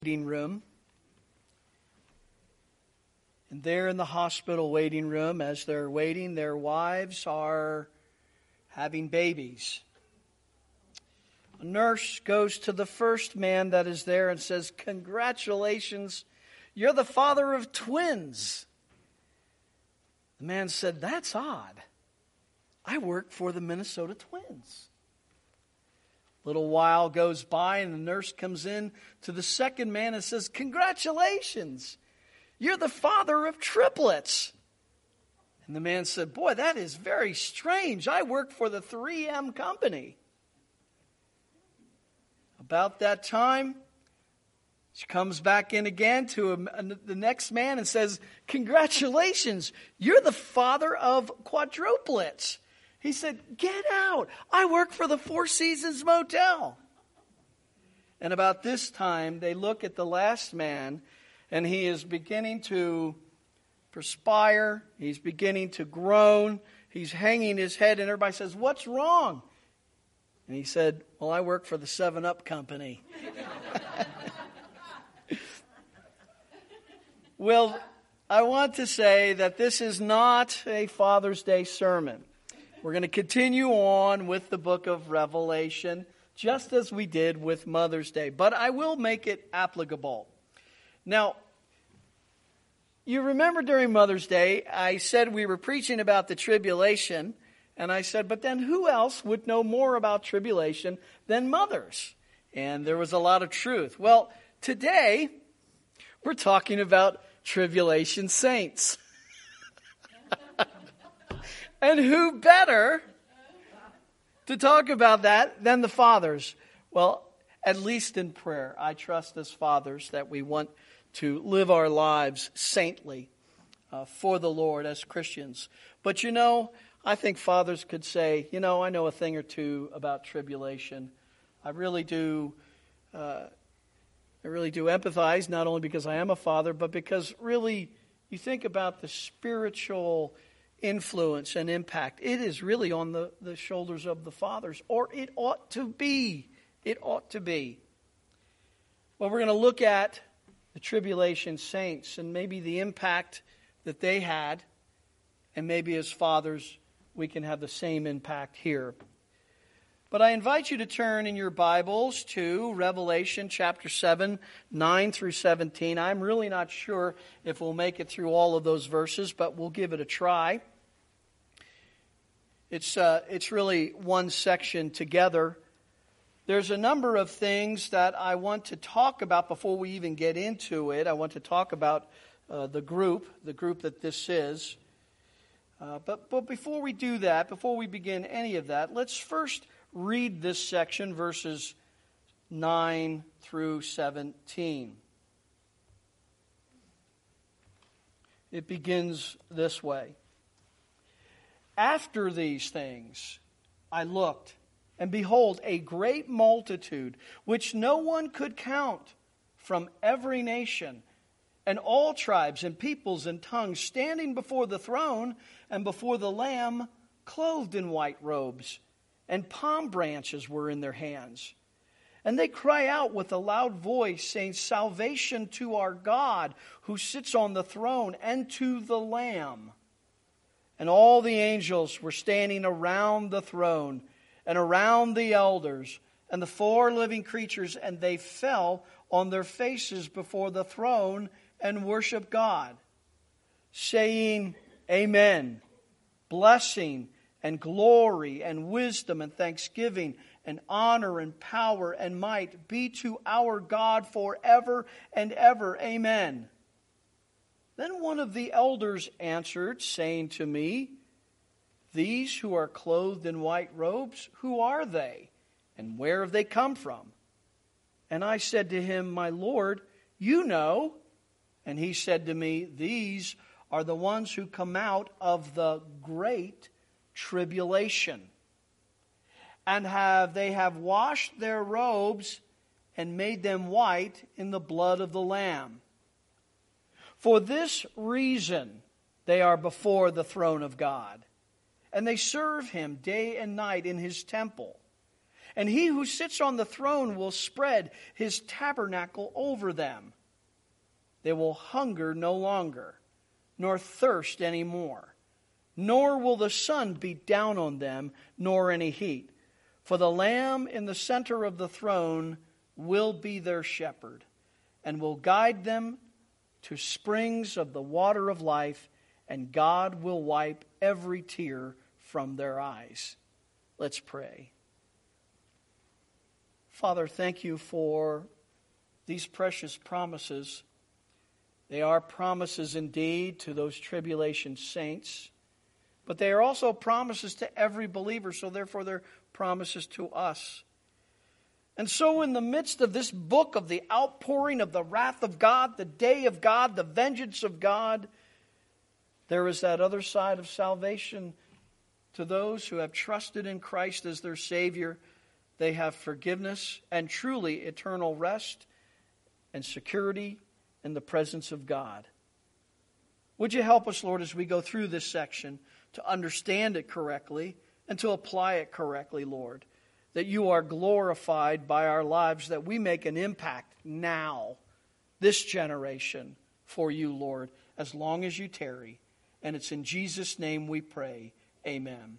waiting room. And there in the hospital waiting room, as they're waiting, their wives are having babies. A nurse goes to the first man that is there and says, "Congratulations, you're the father of twins." The man said, "That's odd. I work for the Minnesota Twins." A little while goes by and the nurse comes in to the second man and says, "Congratulations, you're the father of triplets." And the man said, "Boy, that is very strange. I work for the 3M company." About that time, she comes back in again to the next man and says, "Congratulations, you're the father of quadruplets." He said, "Get out. I work for the Four Seasons Motel." And about this time, they look at the last man, and he is beginning to perspire. He's beginning to groan. He's hanging his head, and everybody says, "What's wrong?" And he said, "Well, I work for the 7-Up company." Well, I want to say that this is not a Father's Day sermon. We're going to continue on with the book of Revelation, just as we did with Mother's Day. But I will make it applicable. Now, you remember during Mother's Day, I said we were preaching about the tribulation. And I said, but then who else would know more about tribulation than mothers? And there was a lot of truth. Well, today, we're talking about tribulation saints. And who better to talk about that than the fathers? Well, at least in prayer. I trust as fathers that we want to live our lives saintly for the Lord as Christians. But you know, I think fathers could say, I know a thing or two about tribulation. I really do empathize, not only because I am a father, but because really you think about the spiritual influence and impact. It is really on the shoulders of the fathers, or it ought to be. It ought to be. Well, we're going to look at the tribulation saints and maybe the impact that they had, and maybe as fathers we can have the same impact here. But I invite you to turn in your Bibles to Revelation chapter 7, 9 through 17. I'm really not sure if we'll make it through all of those verses, but we'll give it a try. It's really one section together. There's a number of things that I want to talk about before we even get into it. I want to talk about the group that this is. But before we do that, before we begin any of that, let's first read this section, verses 9 through 17. It begins this way. "After these things I looked, and behold, a great multitude, which no one could count, from every nation, and all tribes and peoples and tongues, standing before the throne and before the Lamb, clothed in white robes, and palm branches were in their hands. And they cry out with a loud voice, saying, 'Salvation to our God, who sits on the throne, and to the Lamb.' And all the angels were standing around the throne, and around the elders, and the 4 living creatures, and they fell on their faces before the throne, and worship God, saying, 'Amen. Blessing and glory and wisdom and thanksgiving and honor and power and might be to our God forever and ever. Amen.' Then one of the elders answered, saying to me, 'These who are clothed in white robes, who are they, and where have they come from?' And I said to him, 'My Lord, you know.' And he said to me, 'These are the ones who come out of the great tribulation, and they have washed their robes and made them white in the blood of the Lamb. For this reason they are before the throne of God, and they serve Him day and night in His temple. and he who sits on the throne will spread his tabernacle over them. They will hunger no longer, nor thirst any more, nor will the sun beat down on them, nor any heat. For the Lamb in the center of the throne will be their shepherd, and will guide them to springs of the water of life, and God will wipe every tear from their eyes. Let's pray. Father, thank you for these precious promises. They are promises indeed to those tribulation saints, but they are also promises to every believer, so therefore they're promises to us. And so in the midst of this book of the outpouring of the wrath of God, the day of God, the vengeance of God, there is that other side of salvation to those who have trusted in Christ as their Savior. They have forgiveness and truly eternal rest and security in the presence of God. Would you help us, Lord, as we go through this section to understand it correctly and to apply it correctly, Lord, that you are glorified by our lives, that we make an impact now, this generation, for you, Lord, as long as you tarry. And it's in Jesus' name we pray. Amen.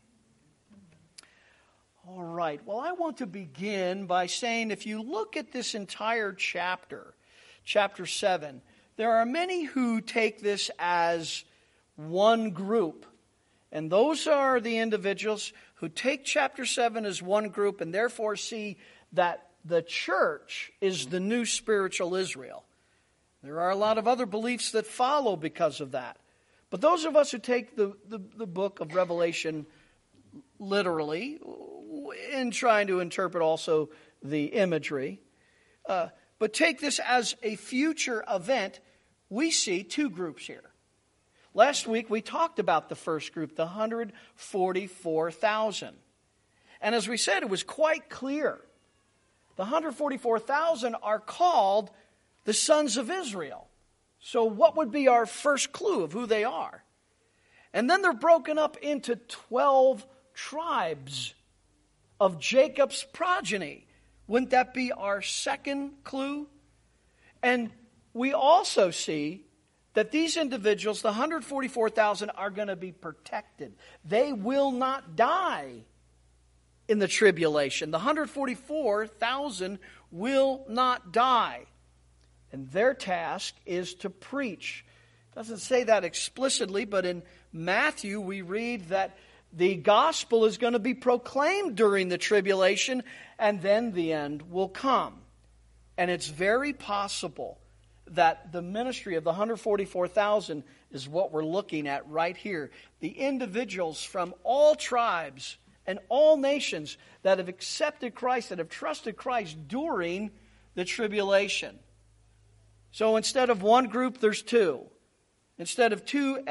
All right. Well, I want to begin by saying if you look at this entire chapter, chapter 7, there are many who take this as one group. And those are the individuals who take chapter 7 as one group and therefore see that the church is the new spiritual Israel. There are a lot of other beliefs that follow because of that. But those of us who take the book of Revelation literally, in trying to interpret also the imagery, but take this as a future event, we see two groups here. Last week we talked about the first group, the 144,000. And as we said, it was quite clear. The 144,000 are called the sons of Israel. So what would be our first clue of who they are? And then they're broken up into 12 tribes of Jacob's progeny. Wouldn't that be our second clue? And we also see that these individuals, the 144,000, are going to be protected. They will not die in the tribulation. The 144,000 will not die. And their task is to preach. It doesn't say that explicitly, but in Matthew we read that the gospel is going to be proclaimed during the tribulation, and then the end will come. And it's very possible that the ministry of the 144,000 is what we're looking at right here. The individuals from all tribes and all nations that have accepted Christ, that have trusted Christ during the tribulation. So instead of one group, there's two. Instead of one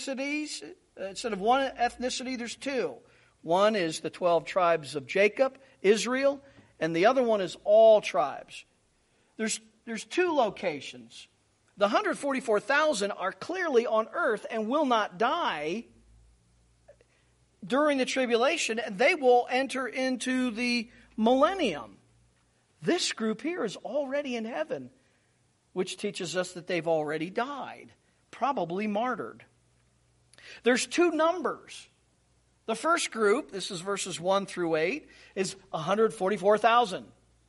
ethnicity, there's two. One is the 12 tribes of Jacob, Israel, and the other one is all tribes. There's two locations. The 144,000 are clearly on earth and will not die during the tribulation, and they will enter into the millennium. This group here is already in heaven, which teaches us that they've already died, probably martyred. There's two numbers. The first group, this is verses 1 through 8, is 144,000.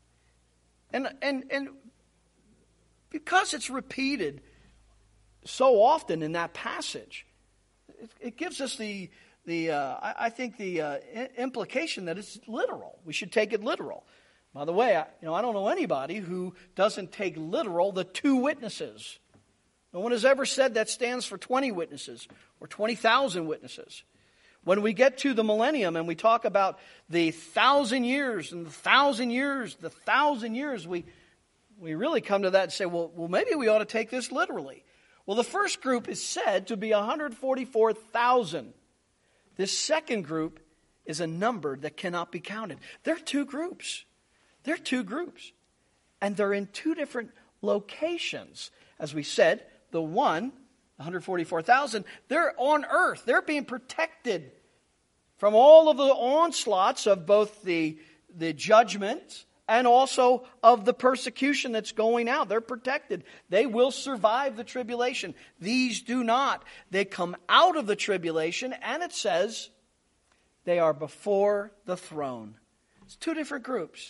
And because it's repeated so often in that passage, it gives us the implication that it's literal. We should take it literal. By the way, I don't know anybody who doesn't take literal the two witnesses. No one has ever said that stands for 20 witnesses or 20,000 witnesses. When we get to the millennium and we talk about the 1,000 years and the 1,000 years, we really come to that and say, well, maybe we ought to take this literally. Well, the first group is said to be 144,000. This second group is a number that cannot be counted. There are two groups. And they're in two different locations. As we said, the one, 144,000, they're on earth. They're being protected from all of the onslaughts of both the the judgment and also of the persecution that's going out. They're protected. They will survive the tribulation. These do not. They come out of the tribulation, and it says they are before the throne. It's two different groups.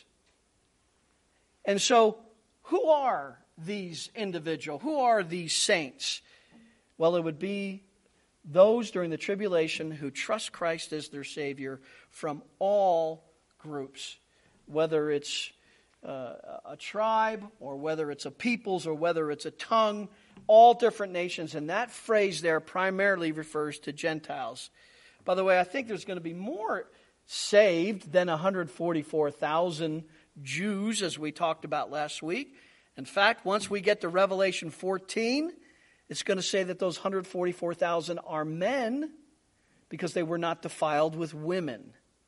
And so, who are these individuals? Who are these saints? Well, it would be those during the tribulation who trust Christ as their Savior from all groups. Whether it's a tribe, or whether it's a peoples, or whether it's a tongue, all different nations. And that phrase there primarily refers to Gentiles. By the way, I think there's going to be more saved than 144,000 Jews, as we talked about last week. In fact, once we get to Revelation 14, it's going to say that those 144,000 are men because they were not defiled with women.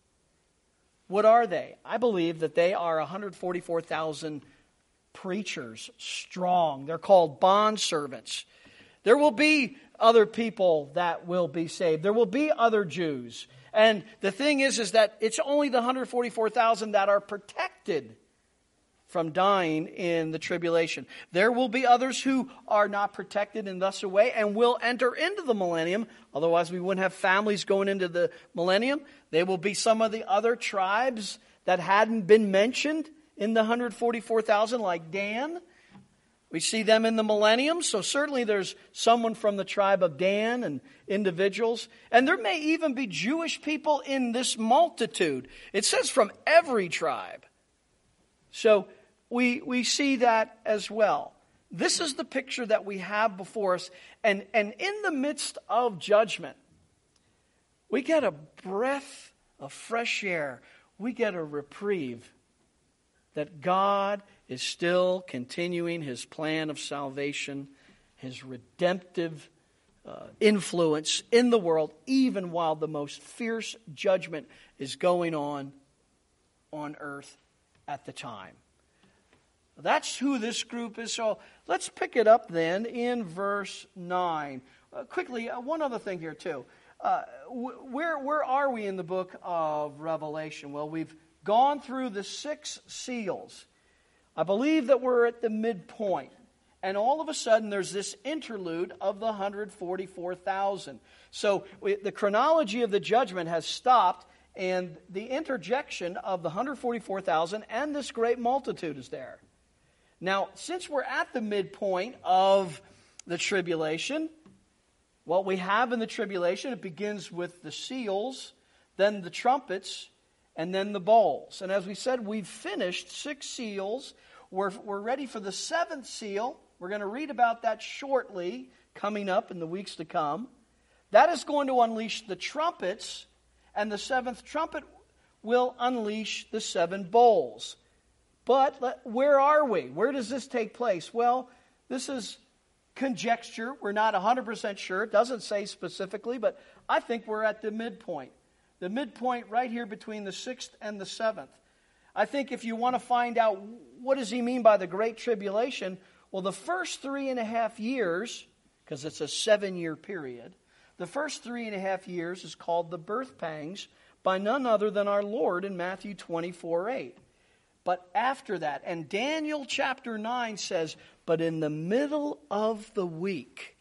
What are they? I believe that they are 144,000 preachers, strong. They're called bondservants. There will be other people that will be saved. There will be other Jews. And the thing is that it's only the 144,000 that are protected from dying in the tribulation. There will be others who are not protected and thus away and will enter into the millennium. Otherwise, we wouldn't have families going into the millennium. They will be some of the other tribes that hadn't been mentioned in the 144,000, like Dan. We see them in the millennium. So certainly there's someone from the tribe of Dan and individuals. And there may even be Jewish people in this multitude. It says from every tribe. So we see that as well. This is the picture that we have before us. And in the midst of judgment, we get a breath of fresh air. We get a reprieve that God is still continuing His plan of salvation, His redemptive influence in the world, even while the most fierce judgment is going on earth at the time. That's who this group is. So let's pick it up then in verse 9. Quickly, one other thing here too. Where are we in the book of Revelation? Well, we've gone through the 6 seals. I believe that we're at the midpoint. And all of a sudden there's this interlude of the 144,000. So the chronology of the judgment has stopped, and the interjection of the 144,000 and this great multitude is there. Now, since we're at the midpoint of the tribulation, what we have in the tribulation, it begins with the seals, then the trumpets, and then the bowls. And as we said, we've finished 6 seals. We're ready for the 7th seal. We're going to read about that shortly, coming up in the weeks to come. That is going to unleash the trumpets, and the 7th trumpet will unleash the 7 bowls. But where are we? Where does this take place? Well, this is conjecture. We're not 100% sure. It doesn't say specifically, but I think we're at the midpoint. The midpoint right here between the 6th and the 7th. I think if you want to find out what does he mean by the Great Tribulation, well, the first 3.5 years, because it's a 7-year period, the first 3.5 years is called the birth pangs by none other than our Lord in Matthew 24:8. But after that, and Daniel chapter 9 says, but in the middle of the week,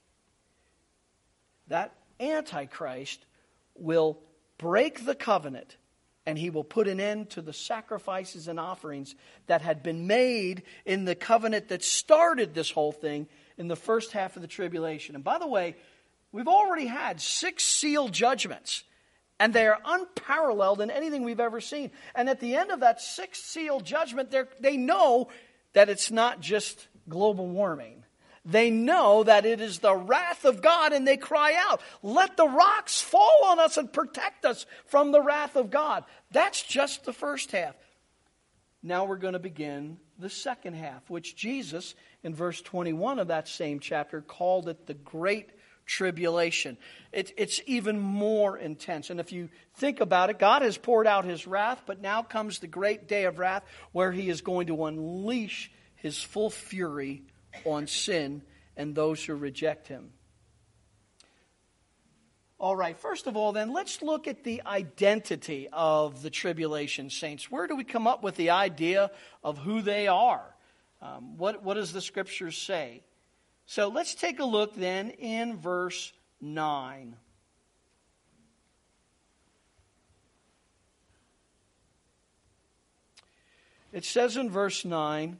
that Antichrist will break the covenant, and he will put an end to the sacrifices and offerings that had been made in the covenant that started this whole thing in the first half of the tribulation. And by the way, we've already had 6 seal judgments, and they are unparalleled in anything we've ever seen. And at the end of that 6th seal judgment, they know that it's not just global warming. They know that it is the wrath of God, and they cry out, let the rocks fall on us and protect us from the wrath of God. That's just the first half. Now we're going to begin the second half, which Jesus, in verse 21 of that same chapter, called it the Great Tribulation. It's even more intense. And if you think about it, God has poured out His wrath, but now comes the great day of wrath where He is going to unleash His full fury on sin and those who reject Him. All right, first of all, then, let's look at the identity of the tribulation saints. Where do we come up with the idea of who they are? What does the Scriptures say? So let's take a look then in verse 9. It says in verse 9,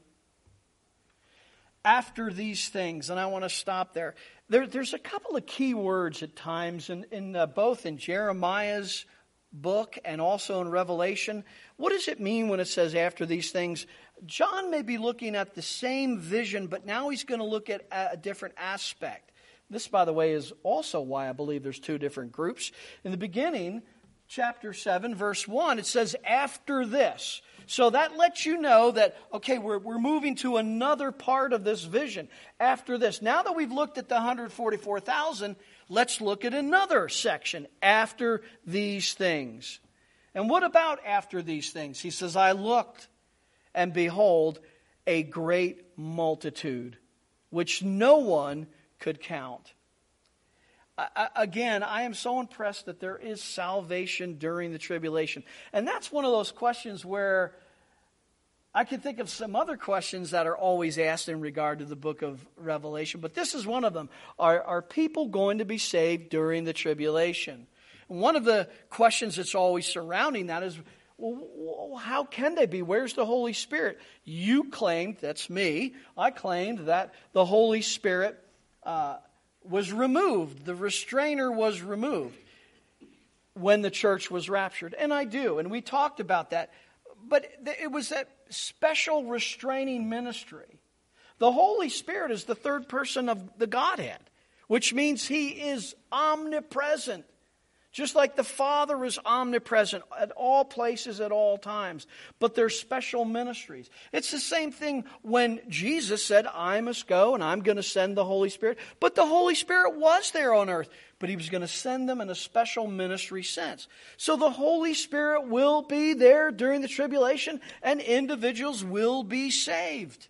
after these things, and I want to stop there. There's a couple of key words at times, both in Jeremiah's book and also in Revelation. What does it mean when it says after these things? John may be looking at the same vision, but now he's going to look at a different aspect. This, by the way, is also why I believe there's two different groups. In the beginning, chapter 7, verse 1, it says, after this. So that lets you know that, okay, we're moving to another part of this vision after this. Now that we've looked at the 144,000, let's look at another section, after these things. And what about after these things? He says, I looked, and behold, a great multitude, which no one could count. Again, I am so impressed that there is salvation during the tribulation. And that's one of those questions where I can think of some other questions that are always asked in regard to the book of Revelation, but this is one of them. Are people going to be saved during the tribulation? And one of the questions that's always surrounding that is, well, how can they be? Where's the Holy Spirit? You claimed, that's me, I claimed that the Holy Spirit was removed. The restrainer was removed when the church was raptured. And I do. And we talked about that. But it was that special restraining ministry. The Holy Spirit is the third person of the Godhead, which means He is omnipresent. Just like the Father is omnipresent at all places, at all times. But there's special ministries. It's the same thing when Jesus said, I must go and I'm going to send the Holy Spirit. But the Holy Spirit was there on earth. But He was going to send them in a special ministry sense. So the Holy Spirit will be there during the tribulation and individuals will be saved.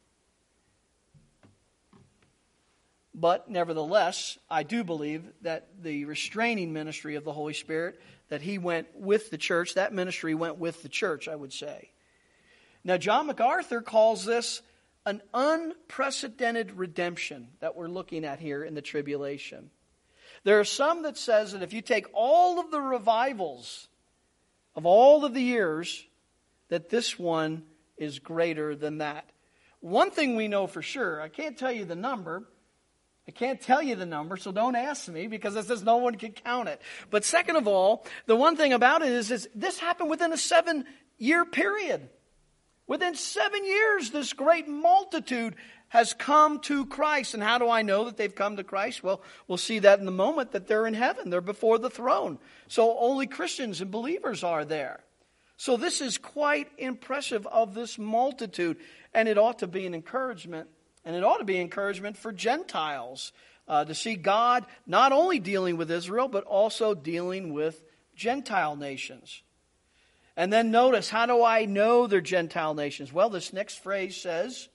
But nevertheless, I do believe that the restraining ministry of the Holy Spirit, that He went with the church, that ministry went with the church, I would say. Now, John MacArthur calls this an unprecedented redemption that we're looking at here in the tribulation. There are some that says that if you take all of the revivals of all of the years, that this one is greater than that. One thing we know for sure, I can't tell you the number, so don't ask me because it says no one can count it. But second of all, the one thing about it is this happened within a 7-year period. Within 7 years, this great multitude has come to Christ. And how do I know that they've come to Christ? Well, we'll see that in the moment that they're in heaven. They're before the throne. So only Christians and believers are there. So this is quite impressive of this multitude. And it ought to be an encouragement. And it ought to be encouragement for Gentiles to see God not only dealing with Israel, but also dealing with Gentile nations. And then notice, how do I know they're Gentile nations? Well, this next phrase says,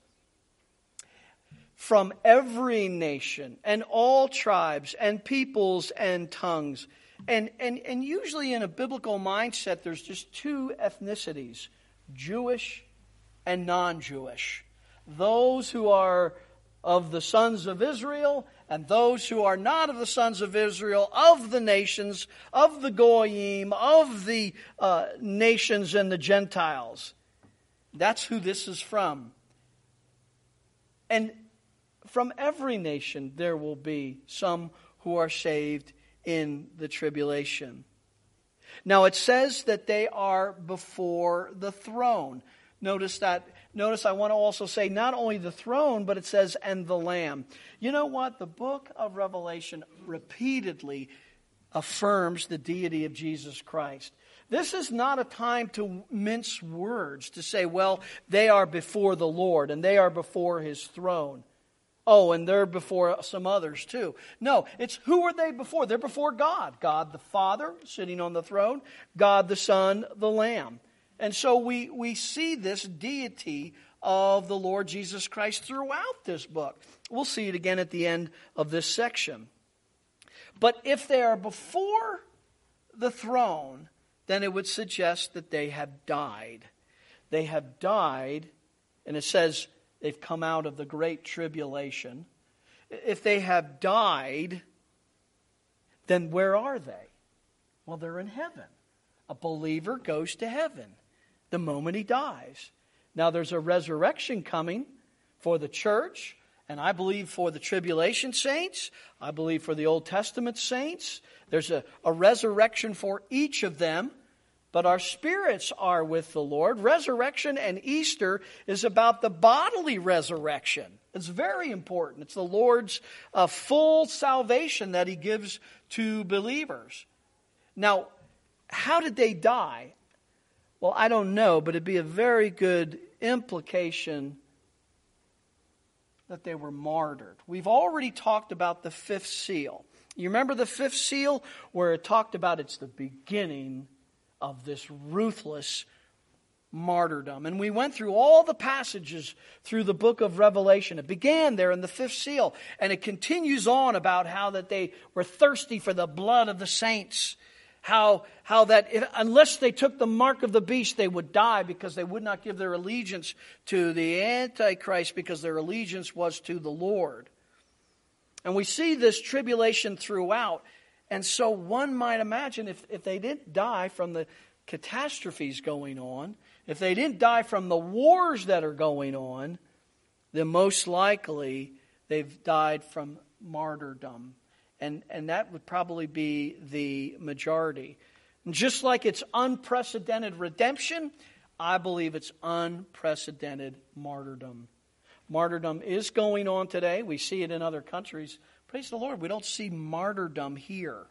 from every nation and all tribes and peoples and tongues. And usually in a biblical mindset, there's just two ethnicities, Jewish and non-Jewish. Those who are of the sons of Israel and those who are not of the sons of Israel, of the nations, of the Goyim, of the nations and the Gentiles. That's who this is from. And from every nation there will be some who are saved in the tribulation. Now it says that they are before the throne. Notice I want to also say not only the throne, but it says, and the Lamb. You know what? The book of Revelation repeatedly affirms the deity of Jesus Christ. This is not a time to mince words, to say, well, they are before the Lord, and they are before His throne. Oh, and they're before some others too. No, it's who are they before? They're before God. God the Father sitting on the throne, God the Son, the Lamb. And so we see this deity of the Lord Jesus Christ throughout this book. We'll see it again at the end of this section. But if they are before the throne, then it would suggest that they have died. They have died, and it says they've come out of the great tribulation. If they have died, then where are they? Well, they're in heaven. A believer goes to heaven the moment he dies. Now, there's a resurrection coming for the church, and I believe for the tribulation saints. I believe for the Old Testament saints. There's a resurrection for each of them. But our spirits are with the Lord. Resurrection and Easter is about the bodily resurrection. It's very important. It's the Lord's full salvation that He gives to believers. Now, how did they die? Well, I don't know, but it'd be a very good implication that they were martyred. We've already talked about the fifth seal. You remember the fifth seal where it talked about it's the beginning of this ruthless martyrdom. And we went through all the passages through the book of Revelation. It began there in the fifth seal, and it continues on about how that they were thirsty for the blood of the saints. How that unless they took the mark of the beast, they would die because they would not give their allegiance to the Antichrist because their allegiance was to the Lord. And we see this tribulation throughout. And so one might imagine if they didn't die from the catastrophes going on, if they didn't die from the wars that are going on, then most likely they've died from martyrdom. And that would probably be the majority. And just like it's unprecedented redemption, I believe it's unprecedented martyrdom. Martyrdom is going on today. We see it in other countries. Praise the Lord, we don't see martyrdom here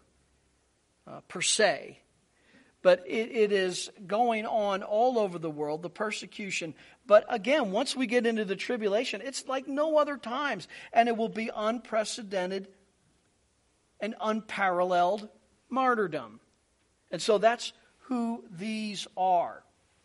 per se. But it is going on all over the world, the persecution. But again, once we get into the tribulation, it's like no other times. And it will be unprecedented and unparalleled martyrdom. And so that's who these are.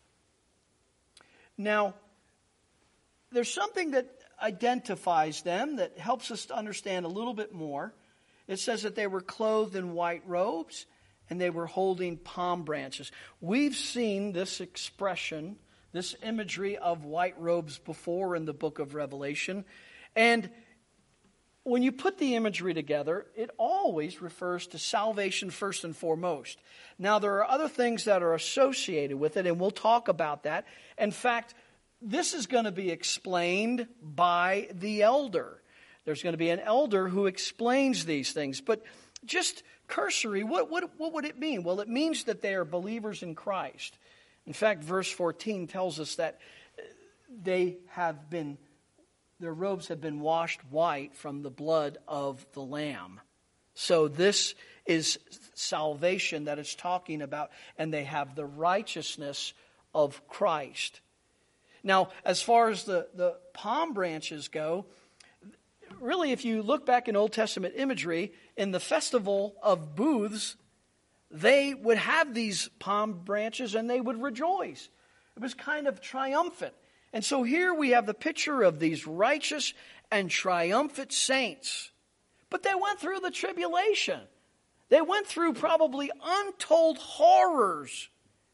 Now, there's something that identifies them that helps us to understand a little bit more. It says that they were clothed in white robes and they were holding palm branches. We've seen this expression, this imagery of white robes before in the book of Revelation. And when you put the imagery together, it always refers to salvation first and foremost. Now, there are other things that are associated with it, and we'll talk about that. In fact, this is going to be explained by the elder. There's going to be an elder who explains these things. But just cursory, what would it mean? Well, it means that they are believers in Christ. In fact, verse 14 tells us that their robes have been washed white from the blood of the Lamb. So this is salvation that it's talking about, and they have the righteousness of Christ. Now, as far as the palm branches go, really, if you look back in Old Testament imagery, in the festival of booths, they would have these palm branches and they would rejoice. It was kind of triumphant. And so here we have the picture of these righteous and triumphant saints. But they went through the tribulation. They went through probably untold horrors.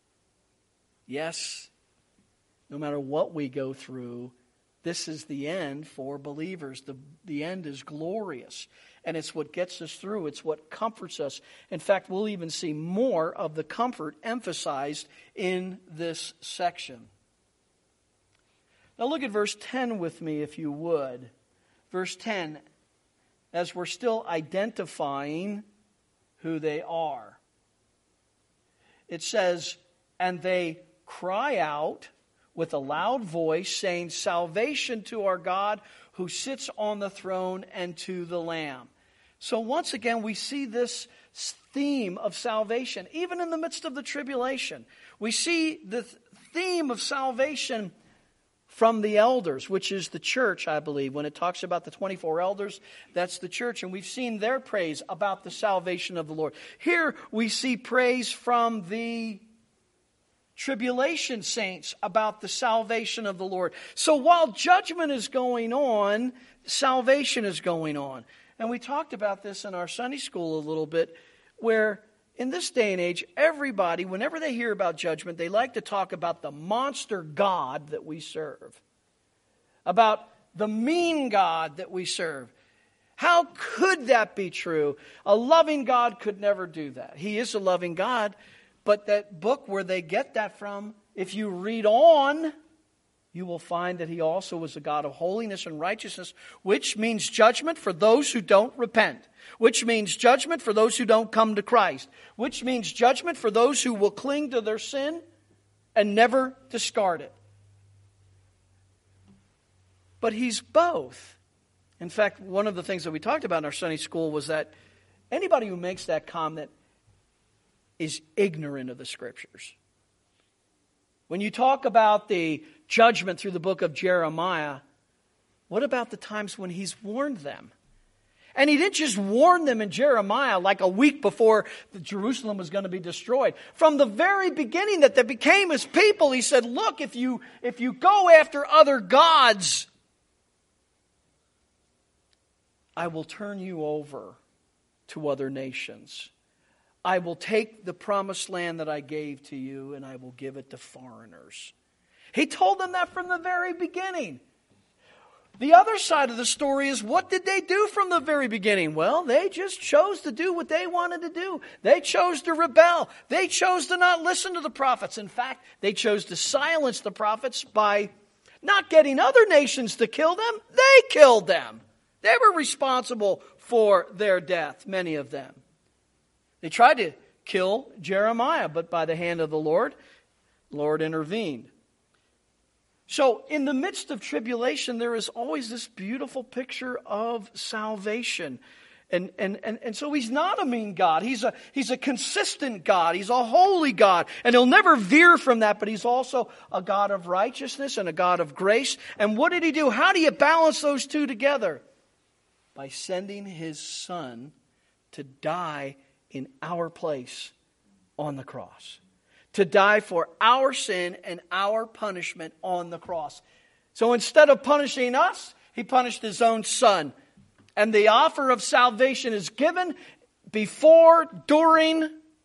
Yes, no matter what we go through, this is the end for believers. The end is glorious. And it's what gets us through. It's what comforts us. In fact, we'll even see more of the comfort emphasized in this section. Now look at verse 10 with me, if you would. Verse 10, as we're still identifying who they are. It says, and they cry out with a loud voice, saying, salvation to our God who sits on the throne and to the Lamb. So once again, we see this theme of salvation, even in the midst of the tribulation. We see the theme of salvation from the elders, which is the church, I believe. When it talks about the 24 elders, that's the church. And we've seen their praise about the salvation of the Lord. Here we see praise from the tribulation saints about the salvation of the Lord. So while judgment is going on, salvation is going on. And we talked about this in our Sunday school a little bit, where in this day and age, everybody, whenever they hear about judgment, they like to talk about the monster God that we serve, about the mean God that we serve. How could that be true? A loving God could never do that. He is a loving God, but that book where they get that from, if you read on, you will find that He also was a God of holiness and righteousness, which means judgment for those who don't repent, which means judgment for those who don't come to Christ, which means judgment for those who will cling to their sin and never discard it. But He's both. In fact, one of the things that we talked about in our Sunday school was that anybody who makes that comment is ignorant of the Scriptures. When you talk about the judgment through the book of Jeremiah, what about the times when He's warned them? And He didn't just warn them in Jeremiah like a week before Jerusalem was going to be destroyed. From the very beginning that they became His people, He said, look, if you go after other gods, I will turn you over to other nations. I will take the promised land that I gave to you and I will give it to foreigners. He told them that from the very beginning. The other side of the story is, what did they do from the very beginning? Well, they just chose to do what they wanted to do. They chose to rebel. They chose to not listen to the prophets. In fact, they chose to silence the prophets by not getting other nations to kill them. They killed them. They were responsible for their death, many of them. They tried to kill Jeremiah, but by the hand of the Lord intervened. So in the midst of tribulation, there is always this beautiful picture of salvation. And so He's not a mean God. He's a consistent God. He's a holy God. And He'll never veer from that, but He's also a God of righteousness and a God of grace. And what did He do? How do you balance those two together? By sending His Son to die in our place on the cross. To die for our sin and our punishment on the cross. So instead of punishing us, He punished His own Son. And the offer of salvation is given before, during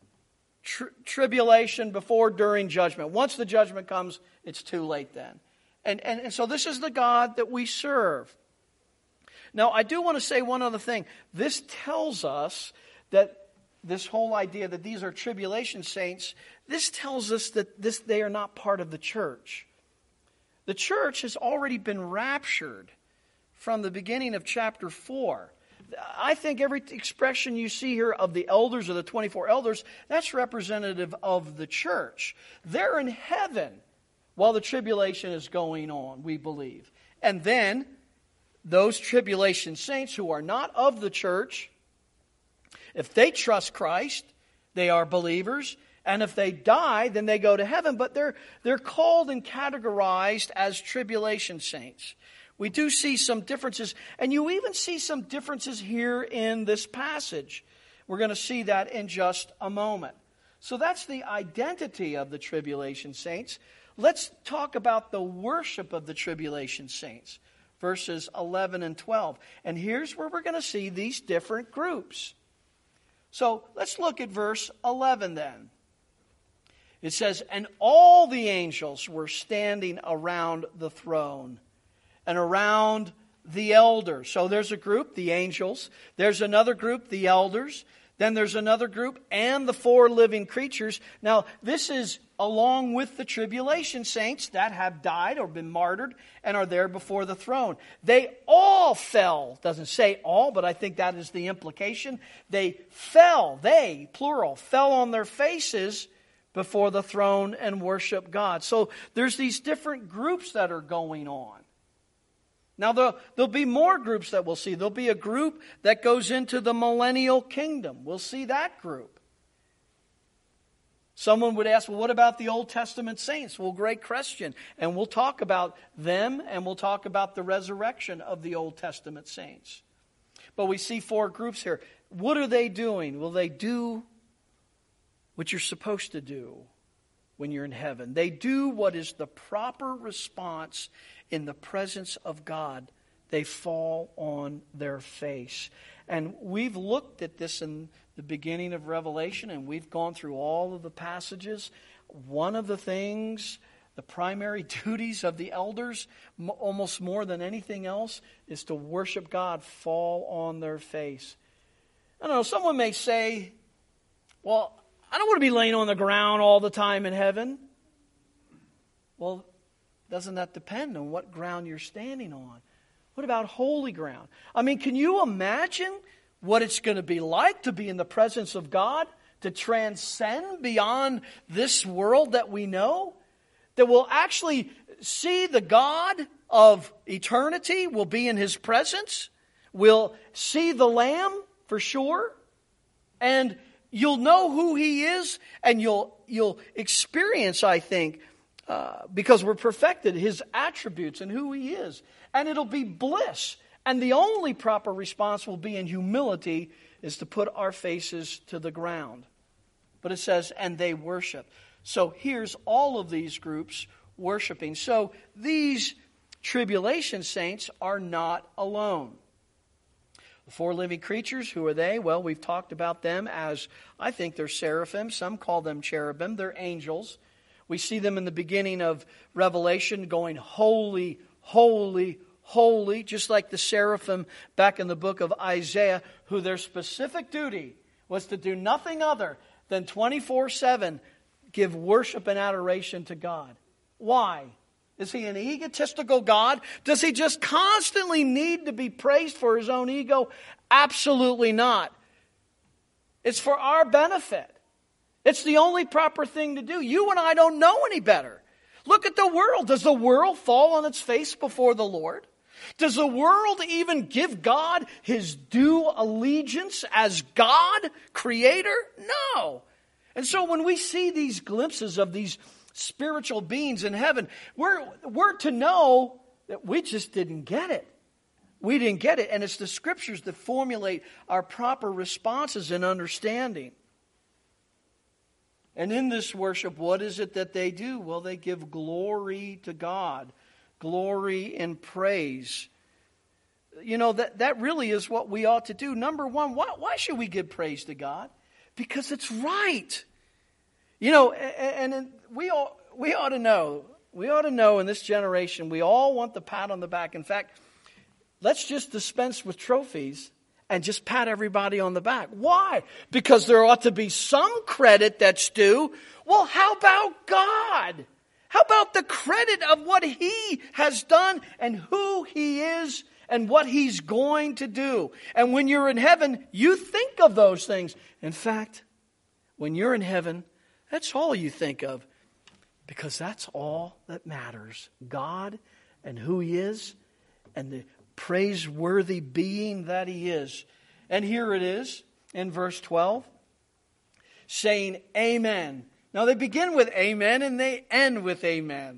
tribulation, before, during judgment. Once the judgment comes, it's too late then. And so this is the God that we serve. Now, I do want to say one other thing. This tells us that this whole idea that these are tribulation saints, this tells us that they are not part of the church. The church has already been raptured from the beginning of chapter 4. I think every expression you see here of the elders or the 24 elders, that's representative of the church. They're in heaven while the tribulation is going on, we believe. And then those tribulation saints who are not of the church, if they trust Christ, they are believers. And if they die, then they go to heaven. But they're called and categorized as tribulation saints. We do see some differences. And you even see some differences here in this passage. We're going to see that in just a moment. So that's the identity of the tribulation saints. Let's talk about the worship of the tribulation saints. Verses 11 and 12. And here's where we're going to see these different groups. So let's look at verse 11 then. It says, and all the angels were standing around the throne and around the elders. So there's a group, the angels. There's another group, the elders. Then there's another group, and the 4 living creatures. Now, this is along with the tribulation saints that have died or been martyred and are there before the throne. They all fell. Doesn't say all, but I think that is the implication. They, plural, fell on their faces before the throne and worship God. So there's these different groups that are going on. Now, there'll be more groups that we'll see. There'll be a group that goes into the millennial kingdom. We'll see that group. Someone would ask, well, what about the Old Testament saints? Well, great question. And we'll talk about them, and we'll talk about the resurrection of the Old Testament saints. But we see 4 groups here. What are they doing? Will they do what you're supposed to do? when you're in heaven. They do what is the proper response in the presence of God. They fall on their face. And we've looked at this in the beginning of Revelation, and we've gone through all of the passages. One of the things, the primary duties of the elders, almost more than anything else, is to worship God, fall on their face. I don't know, someone may say, well, I don't want to be laying on the ground all the time in heaven. Well, doesn't that depend on what ground you're standing on? What about holy ground? I mean, can you imagine what it's going to be like to be in the presence of God, to transcend beyond this world that we know? That we'll actually see the God of eternity, will be in His presence. We'll see the Lamb for sure. And you'll know who He is, and you'll experience, I think, because we're perfected, His attributes and who He is. And it'll be bliss. And the only proper response will be in humility, is to put our faces to the ground. But it says, and they worship. So here's all of these groups worshiping. So these tribulation saints are not alone. The four living creatures, who are they? Well, we've talked about them as, I think they're seraphim. Some call them cherubim. They're angels. We see them in the beginning of Revelation going, holy, holy, holy, just like the seraphim back in the book of Isaiah, who their specific duty was to do nothing other than 24/7 give worship and adoration to God. Why? Is He an egotistical God? Does He just constantly need to be praised for His own ego? Absolutely not. It's for our benefit. It's the only proper thing to do. You and I don't know any better. Look at the world. Does the world fall on its face before the Lord? Does the world even give God His due allegiance as God, Creator? No. And so when we see these glimpses of these spiritual beings in heaven, we're to know that we just didn't get it. We didn't get it. And it's the Scriptures that formulate our proper responses and understanding. And in this worship, what is it that they do? Well, they give glory to God. Glory and praise. You know, that really is what we ought to do. Number one, why should we give praise to God? Because it's right. You know, and we ought to know. We ought to know in this generation, we all want the pat on the back. In fact, let's just dispense with trophies and just pat everybody on the back. Why? Because there ought to be some credit that's due. Well, how about God? How about the credit of what He has done and who He is and what He's going to do? And when you're in heaven, you think of those things. In fact, when you're in heaven, that's all you think of, because that's all that matters. God and who He is and the praiseworthy being that He is. And here it is in verse 12, saying amen. Now they begin with amen and they end with amen.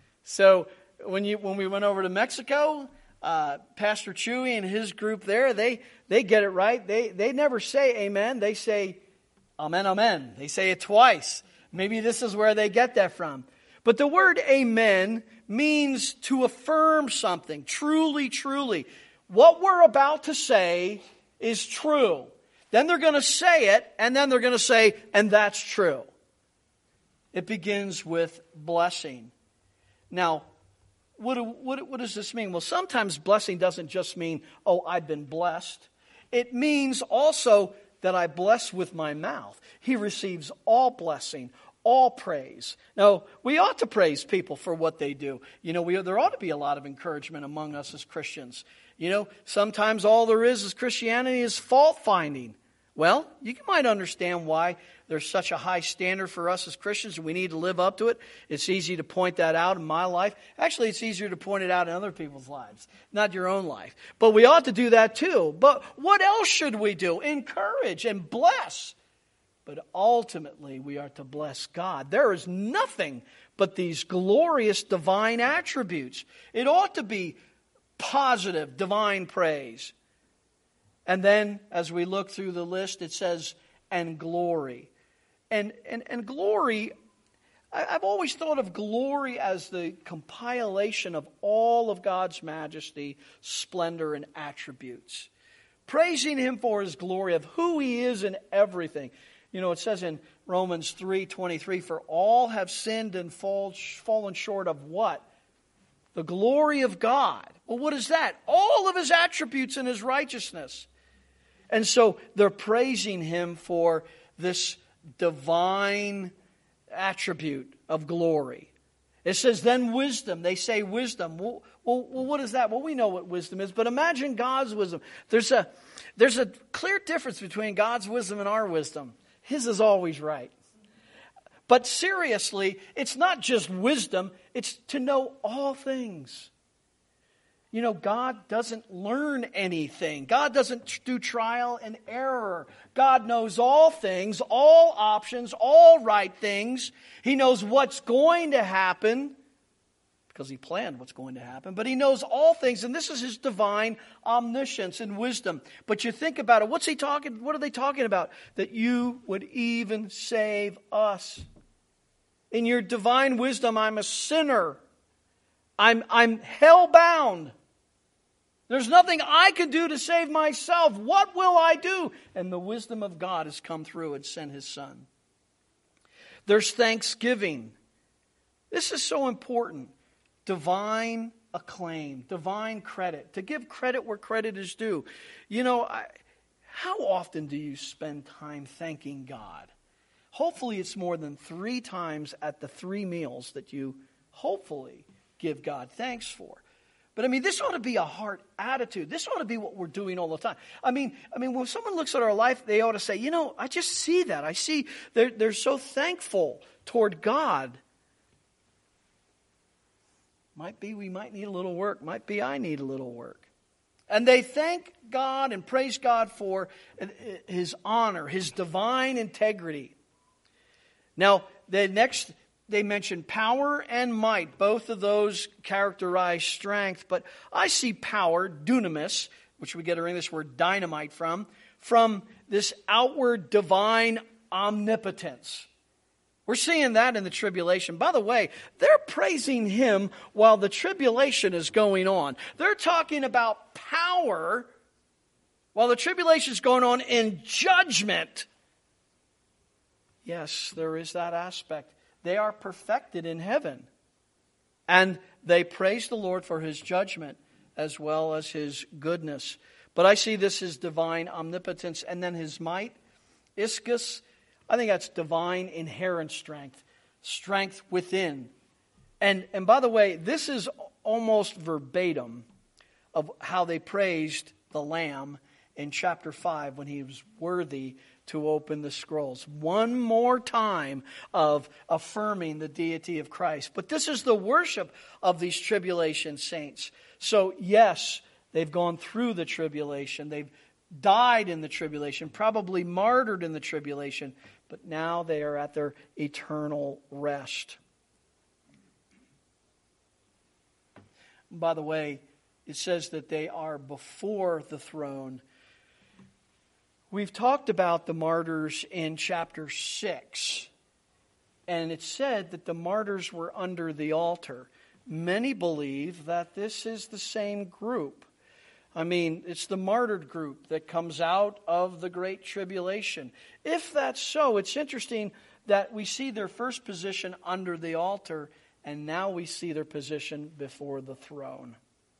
So when we went over to Mexico, Pastor Chewy and his group there, they get it right. They never say amen. They say amen, amen. They say it twice. Maybe this is where they get that from. But the word amen means to affirm something. Truly, truly. What we're about to say is true. Then they're going to say it, and then they're going to say, and that's true. It begins with blessing. Now, what does this mean? Well, sometimes blessing doesn't just mean, oh, I've been blessed. It means also that I bless with my mouth. He receives all blessing, all praise. Now, we ought to praise people for what they do. You know, there ought to be a lot of encouragement among us as Christians. You know, sometimes all there is Christianity is fault finding. Well, you might understand why there's such a high standard for us as Christians and we need to live up to it. It's easy to point that out in my life. Actually, it's easier to point it out in other people's lives, not your own life. But we ought to do that too. But what else should we do? Encourage and bless. But ultimately, we are to bless God. There is nothing but these glorious divine attributes. It ought to be positive divine praise. And then, as we look through the list, it says, and glory. And glory, I've always thought of glory as the compilation of all of God's majesty, splendor, and attributes. Praising Him for His glory of who He is in everything. You know, it says in Romans 3:23, for all have sinned and fallen short of what? The glory of God. Well, what is that? All of His attributes and His righteousness. And so they're praising Him for this divine attribute of glory. It says, then wisdom. They say wisdom. Well, what is that? Well, we know what wisdom is, but imagine God's wisdom. There's a clear difference between God's wisdom and our wisdom. His is always right. But seriously, it's not just wisdom, it's to know all things. You know, God doesn't learn anything. God doesn't do trial and error. God knows all things, all options, all right things. He knows what's going to happen because He planned what's going to happen. But He knows all things, and this is His divine omniscience and wisdom. But you think about it, what are they talking about? That you would even save us. In your divine wisdom, I'm a sinner. I'm hell-bound. There's nothing I can do to save myself. What will I do? And the wisdom of God has come through and sent His Son. There's thanksgiving. This is so important. Divine acclaim, divine credit. To give credit where credit is due. You know, how often do you spend time thanking God? Hopefully it's more than 3 times at the 3 meals that you hopefully give God thanks for. But I mean, this ought to be a heart attitude. This ought to be what we're doing all the time. I mean, when someone looks at our life, they ought to say, you know, I just see that. I see they're so thankful toward God. Might be we might need a little work. Might be I need a little work. And they thank God and praise God for His honor, His divine integrity. Now, they mention power and might. Both of those characterize strength. But I see power, dunamis, which we get our English word dynamite from this outward divine omnipotence. We're seeing that in the tribulation. By the way, they're praising Him while the tribulation is going on. They're talking about power while the tribulation is going on in judgment. Yes, there is that aspect. They are perfected in heaven. And they praise the Lord for His judgment as well as His goodness. But I see this as divine omnipotence. And then His might, ischus, I think that's divine inherent strength. Strength within. And by the way, this is almost verbatim of how they praised the Lamb in chapter 5 when He was worthy to open the scrolls. One more time of affirming the deity of Christ. But this is the worship of these tribulation saints. So yes, they've gone through the tribulation. They've died in the tribulation, probably martyred in the tribulation. But now they are at their eternal rest. By the way, it says that they are before the throne. We've talked about the martyrs in chapter 6. And it said that the martyrs were under the altar. Many believe that this is the same group. I mean, it's the martyred group that comes out of the Great Tribulation. If that's so, it's interesting that we see their first position under the altar, and now we see their position before the throne.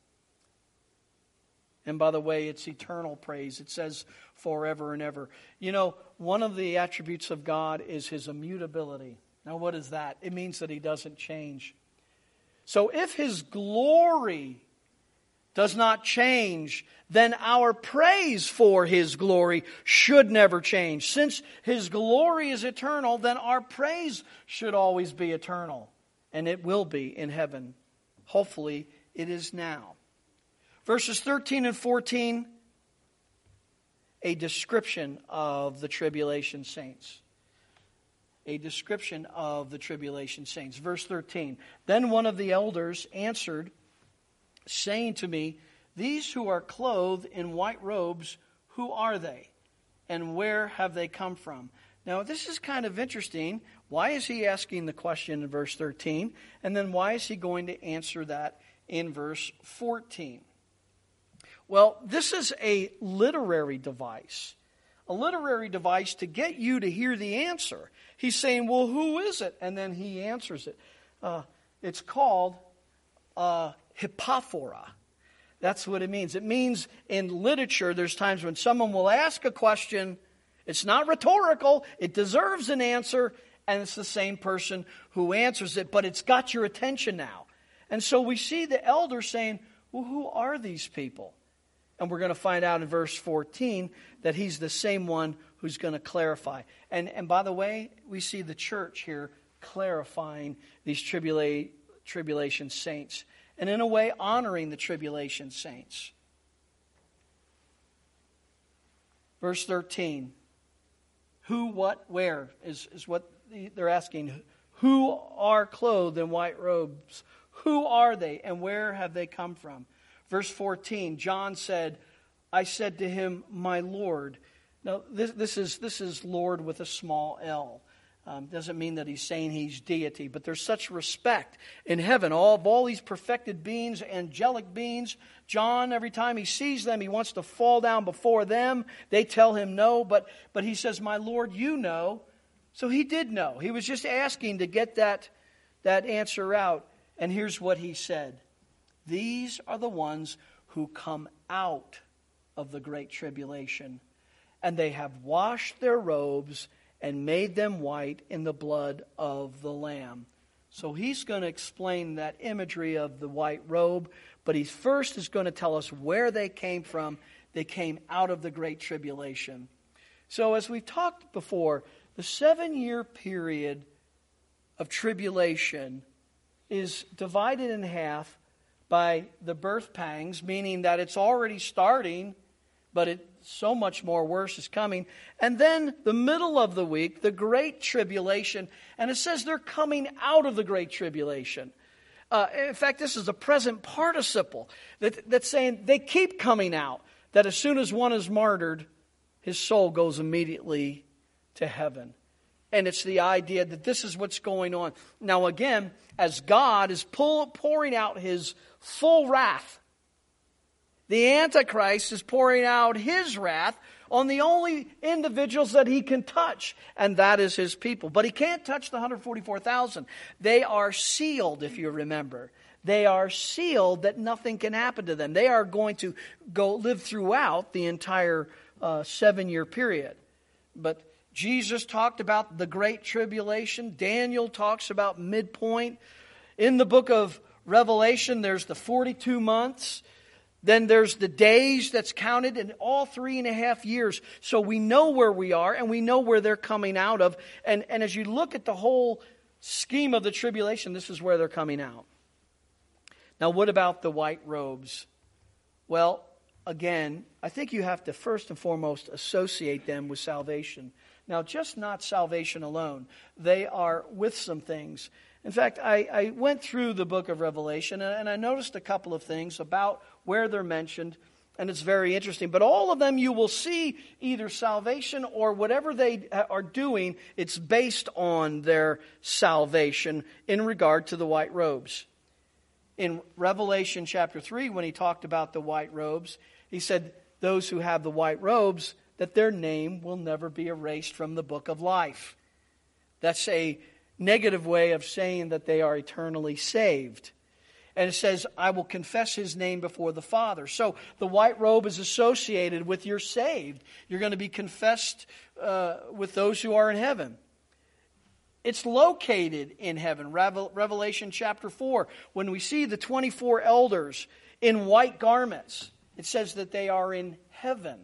And by the way, it's eternal praise. It says forever and ever. You know, one of the attributes of God is His immutability. Now, what is that? It means that He doesn't change. So if His glory does not change, then our praise for His glory should never change. Since His glory is eternal, then our praise should always be eternal. And it will be in heaven. Hopefully, it is now. Verses 13 and 14, a description of the tribulation saints. A description of the tribulation saints. Verse 13, then one of the elders answered, saying to me, these who are clothed in white robes, who are they? And where have they come from? Now, this is kind of interesting. Why is he asking the question in verse 13? And then why is he going to answer that in verse 14? Well, this is a literary device. A literary device to get you to hear the answer. He's saying, well, who is it? And then he answers it. It's called hypophora. That's what it means. It means in literature, there's times when someone will ask a question. It's not rhetorical. It deserves an answer. And it's the same person who answers it. But it's got your attention now. And so we see the elder saying, well, who are these people? And we're going to find out in verse 14 that he's the same one who's going to clarify. And by the way, we see the church here clarifying these tribulation saints. And in a way, honoring the tribulation saints. Verse 13. Who, what, where is what they're asking. Who are clothed in white robes? Who are they and where have they come from? Verse 14, John said, I said to him, my Lord. Now, this is Lord with a small L. Doesn't mean that he's saying he's deity, but there's such respect in heaven. All these perfected beings, angelic beings. John, every time he sees them, he wants to fall down before them. They tell him no, but he says, my Lord, you know. So he did know. He was just asking to get that answer out. And here's what he said. These are the ones who come out of the great tribulation, and they have washed their robes and made them white in the blood of the Lamb. So he's going to explain that imagery of the white robe, but he first is going to tell us where they came from. They came out of the great tribulation. So as we've talked before, the 7-year period of tribulation is divided in half by the birth pangs, meaning that it's already starting, but so much more worse is coming. And then the middle of the week, the Great Tribulation, and it says they're coming out of the Great Tribulation. In fact, this is a present participle that's saying they keep coming out, that as soon as one is martyred, his soul goes immediately to heaven. And it's the idea that this is what's going on. Now again, as God is pouring out His full wrath, the Antichrist is pouring out his wrath on the only individuals that he can touch, and that is his people. But he can't touch the 144,000. They are sealed, if you remember. They are sealed that nothing can happen to them. They are going to go live throughout the entire 7-year period. But Jesus talked about the Great Tribulation. Daniel talks about midpoint. In the book of Revelation, there's the 42 months. Then there's the days that's counted in all 3.5 years. So we know where we are and we know where they're coming out of. And as you look at the whole scheme of the tribulation, this is where they're coming out. Now, what about the white robes? Well, again, I think you have to first and foremost associate them with salvation. Now, just not salvation alone. They are with some things. In fact, I went through the book of Revelation and I noticed a couple of things about where they're mentioned, and it's very interesting. But all of them you will see either salvation or whatever they are doing, it's based on their salvation in regard to the white robes. In Revelation chapter 3, when he talked about the white robes, he said those who have the white robes, that their name will never be erased from the book of life. That's a negative way of saying that they are eternally saved. And it says, I will confess his name before the Father. So the white robe is associated with you're saved. You're going to be confessed with those who are in heaven. It's located in heaven. Revelation chapter 4, when we see the 24 elders in white garments, it says that they are in heaven.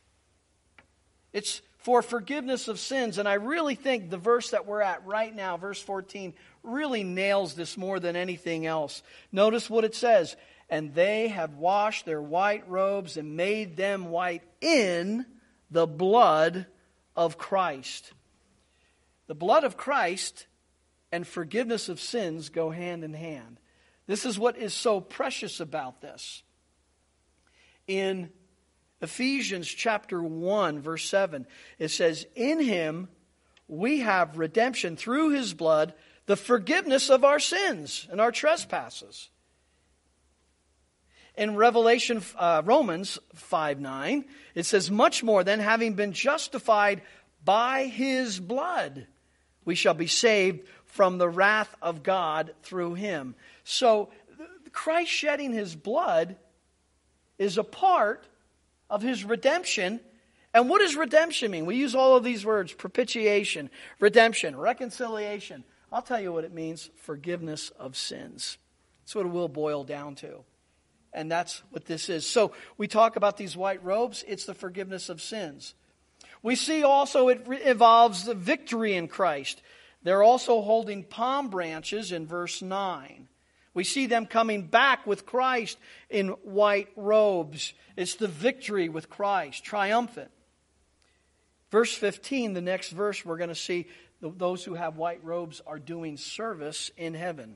It's for forgiveness of sins. And I really think the verse that we're at right now, verse 14, really nails this more than anything else. Notice what it says. And they have washed their white robes and made them white in the blood of Christ. The blood of Christ and forgiveness of sins go hand in hand. This is what is so precious about this. In Ephesians chapter 1, verse 7, it says, in him we have redemption through his blood, the forgiveness of our sins and our trespasses. In Romans 5:9, it says, much more than having been justified by his blood, we shall be saved from the wrath of God through him. So Christ shedding his blood is a part of his redemption. And what does redemption mean? We use all of these words: propitiation, redemption, reconciliation. I'll tell you what it means: forgiveness of sins. That's what it will boil down to. And that's what this is. So we talk about these white robes. It's the forgiveness of sins. We see also it involves the victory in Christ. They're also holding palm branches in verse 9. We see them coming back with Christ in white robes. It's the victory with Christ, triumphant. Verse 15, the next verse, we're going to see those who have white robes are doing service in heaven.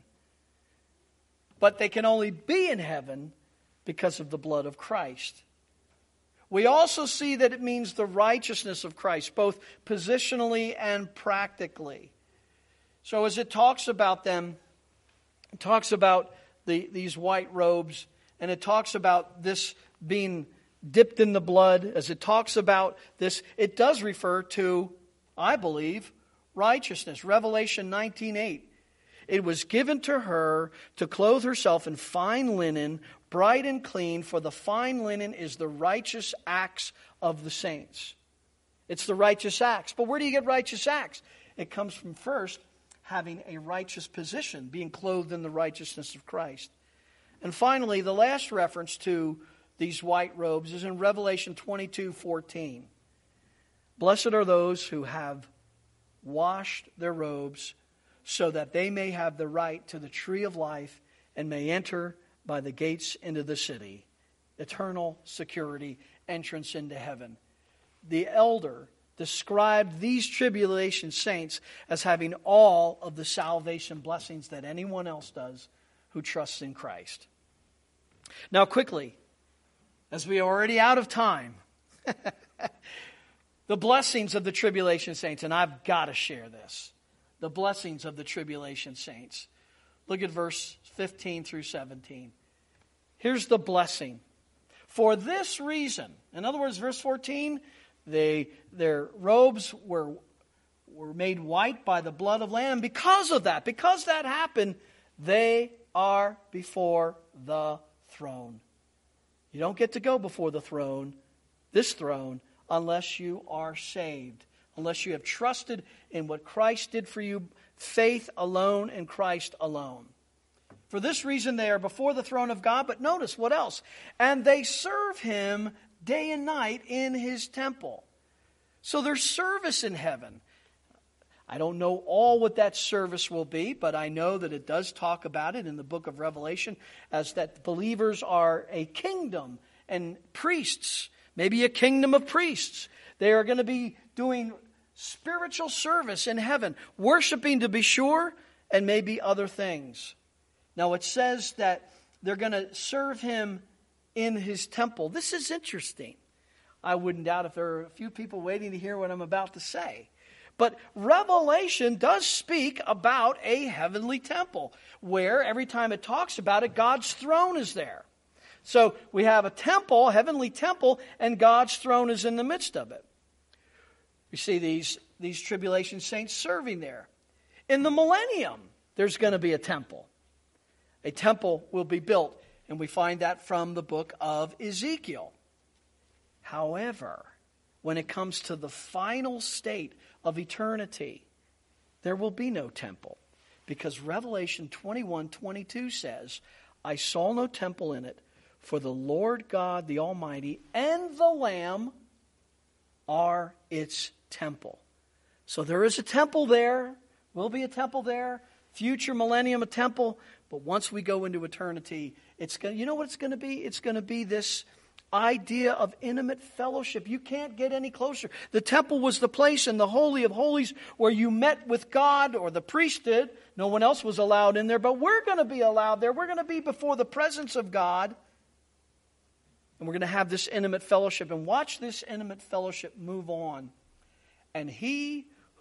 But they can only be in heaven because of the blood of Christ. We also see that it means the righteousness of Christ, both positionally and practically. So as it talks about them, it talks about these white robes, and it talks about this being dipped in the blood. As it talks about this, it does refer to, I believe, righteousness. Revelation 19:8. It was given to her to clothe herself in fine linen, bright and clean, for the fine linen is the righteous acts of the saints. It's the righteous acts. But where do you get righteous acts? It comes from first having a righteous position, being clothed in the righteousness of Christ. And finally, the last reference to these white robes is in Revelation 22:14. Blessed are those who have washed their robes, so that they may have the right to the tree of life and may enter by the gates into the city. Eternal security, entrance into heaven. The elder described these tribulation saints as having all of the salvation blessings that anyone else does who trusts in Christ. Now quickly, as we are already out of time, the blessings of the tribulation saints, and I've got to share this. The blessings of the tribulation saints. Look at verse 15 through 17. Here's the blessing. For this reason, in other words, verse 14, their robes were made white by the blood of Lamb. Because that happened, they are before the throne. You don't get to go before the throne, this throne, unless you are saved. Unless you have trusted in what Christ did for you, faith alone in Christ alone. For this reason they are before the throne of God, but notice what else? And they serve him day and night in his temple. So there's service in heaven. I don't know all what that service will be, but I know that it does talk about it in the book of Revelation as that believers are a kingdom and priests, maybe a kingdom of priests. They are going to be doing spiritual service in heaven, worshiping to be sure, and maybe other things. Now it says that they're going to serve him in his temple. This is interesting. I wouldn't doubt if there are a few people waiting to hear what I'm about to say. But Revelation does speak about a heavenly temple, where every time it talks about it, God's throne is there. So we have a temple, a heavenly temple, and God's throne is in the midst of it. You see these tribulation saints serving there. In the millennium, there's going to be a temple. A temple will be built, and we find that from the book of Ezekiel. However, when it comes to the final state of eternity, there will be no temple, because Revelation 21:22 says, I saw no temple in it, for the Lord God, the Almighty, and the Lamb are its temple. So there is a temple there, will be a temple there, future millennium a temple, but once we go into eternity, it's going. You know what it's going to be? It's going to be this idea of intimate fellowship. You can't get any closer. The temple was the place in the Holy of Holies where you met with God, or the priest did. No one else was allowed in there, but we're going to be allowed there. We're going to be before the presence of God, and we're going to have this intimate fellowship, and watch this intimate fellowship move on. And he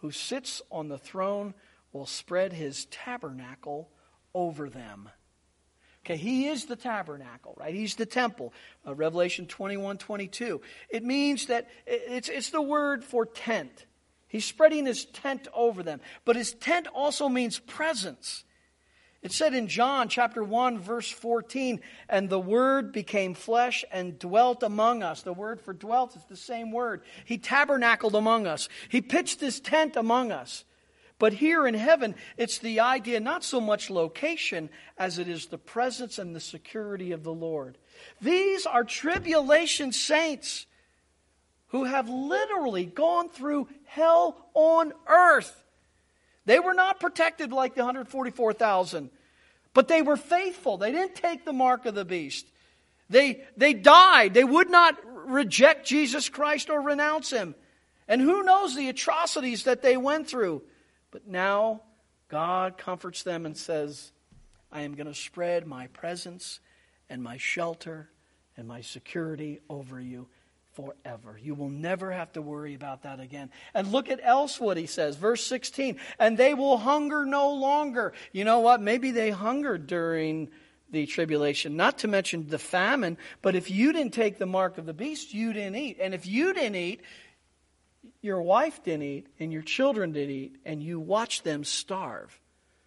who sits on the throne will spread his tabernacle over them. Okay, he is the tabernacle, right? He's the temple. Revelation 21:22. It means that it's the word for tent. He's spreading his tent over them. But his tent also means presence. It said in John chapter 1, verse 14, and the Word became flesh and dwelt among us. The word for dwelt is the same word. He tabernacled among us. He pitched his tent among us. But here in heaven, it's the idea not so much location as it is the presence and the security of the Lord. These are tribulation saints who have literally gone through hell on earth. They were not protected like the 144,000, but they were faithful. They didn't take the mark of the beast. They died. They would not reject Jesus Christ or renounce him. And who knows the atrocities that they went through. But now God comforts them and says, I am going to spread my presence and my shelter and my security over you forever. You will never have to worry about that again. And look at else what he says. Verse 16, and they will hunger no longer. You know what? Maybe they hungered during the tribulation, not to mention the famine. But if you didn't take the mark of the beast, you didn't eat. And if you didn't eat, your wife didn't eat, and your children didn't eat, and you watched them starve.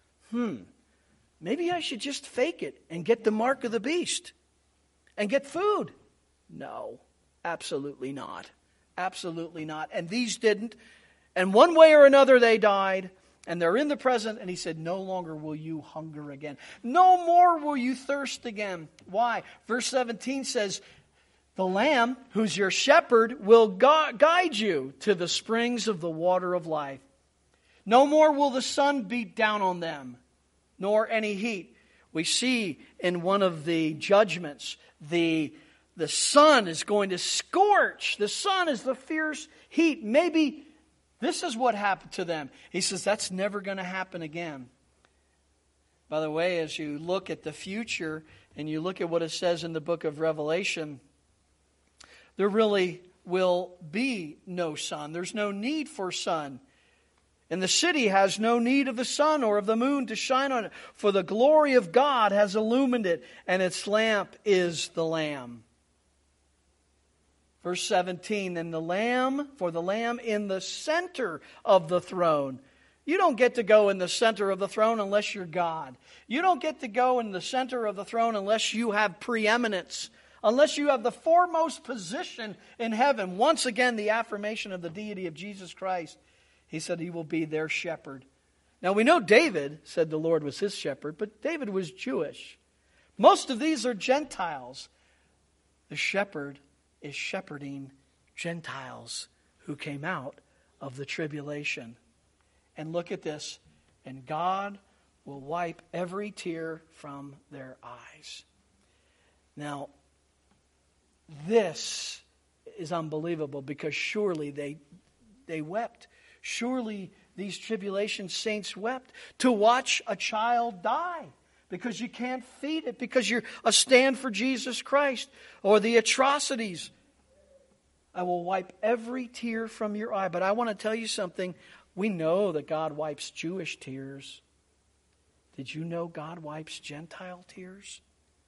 Maybe I should just fake it and get the mark of the beast and get food. No. Absolutely not. Absolutely not. And these didn't. And one way or another they died. And they're in the present. And he said, no longer will you hunger again. No more will you thirst again. Why? Verse 17 says, the Lamb, who's your shepherd, will guide you to the springs of the water of life. No more will the sun beat down on them, nor any heat. We see in one of the judgments, the sun is going to scorch. The sun is the fierce heat. Maybe this is what happened to them. He says that's never going to happen again. By the way, as you look at the future and you look at what it says in the book of Revelation, there really will be no sun. There's no need for sun. And the city has no need of the sun or of the moon to shine on it, for the glory of God has illumined it, and its lamp is the Lamb. Verse 17, and the Lamb in the center of the throne. You don't get to go in the center of the throne unless you're God. You don't get to go in the center of the throne unless you have preeminence, unless you have the foremost position in heaven. Once again, the affirmation of the deity of Jesus Christ. He said he will be their shepherd. Now we know David said the Lord was his shepherd, but David was Jewish. Most of these are Gentiles. The shepherd is shepherding Gentiles who came out of the tribulation. And look at this. And God will wipe every tear from their eyes. Now, this is unbelievable because surely they wept. Surely these tribulation saints wept to watch a child die. Because you can't feed it. Because you're a stand for Jesus Christ. Or the atrocities. I will wipe every tear from your eye. But I want to tell you something. We know that God wipes Jewish tears. Did you know God wipes Gentile tears?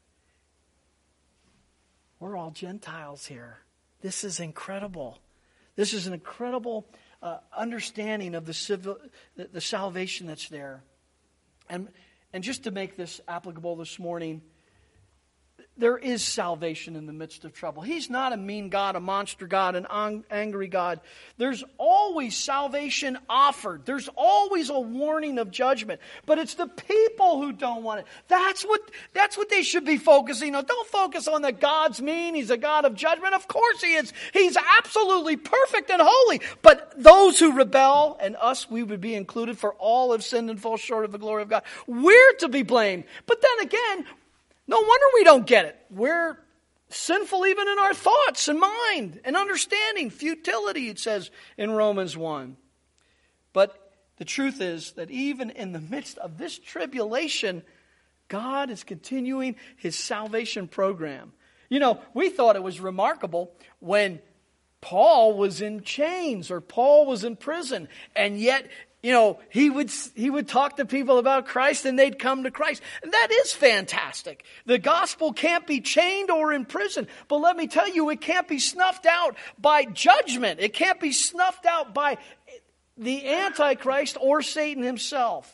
We're all Gentiles here. This is incredible. This is an incredible understanding of the salvation that's there. And just to make this applicable this morning, there is salvation in the midst of trouble. He's not a mean God, a monster God, an angry God. There's always salvation offered. There's always a warning of judgment. But it's the people who don't want it. That's what they should be focusing on. Don't focus on that God's mean. He's a God of judgment. Of course he is. He's absolutely perfect and holy. But those who rebel, and us, we would be included, for all have sinned and fall short of the glory of God. We're to be blamed. But then again, no wonder we don't get it. We're sinful even in our thoughts and mind and understanding. Futility, it says in Romans 1. But the truth is that even in the midst of this tribulation, God is continuing his salvation program. You know, we thought it was remarkable when Paul was in chains or Paul was in prison, and yet, he would talk to people about Christ and they'd come to Christ. And that is fantastic. The gospel can't be chained or in prison. But let me tell you, it can't be snuffed out by judgment. It can't be snuffed out by the Antichrist or Satan himself.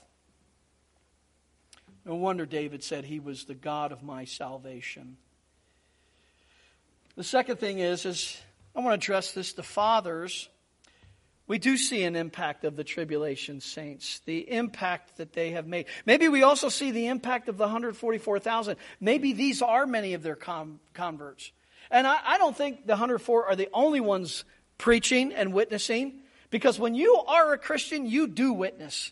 No wonder David said he was the God of my salvation. The second thing is I want to address this to fathers. We do see an impact of the tribulation saints, the impact that they have made. Maybe we also see the impact of the 144,000. Maybe these are many of their converts. And I don't think the 104 are the only ones preaching and witnessing, because when you are a Christian, you do witness.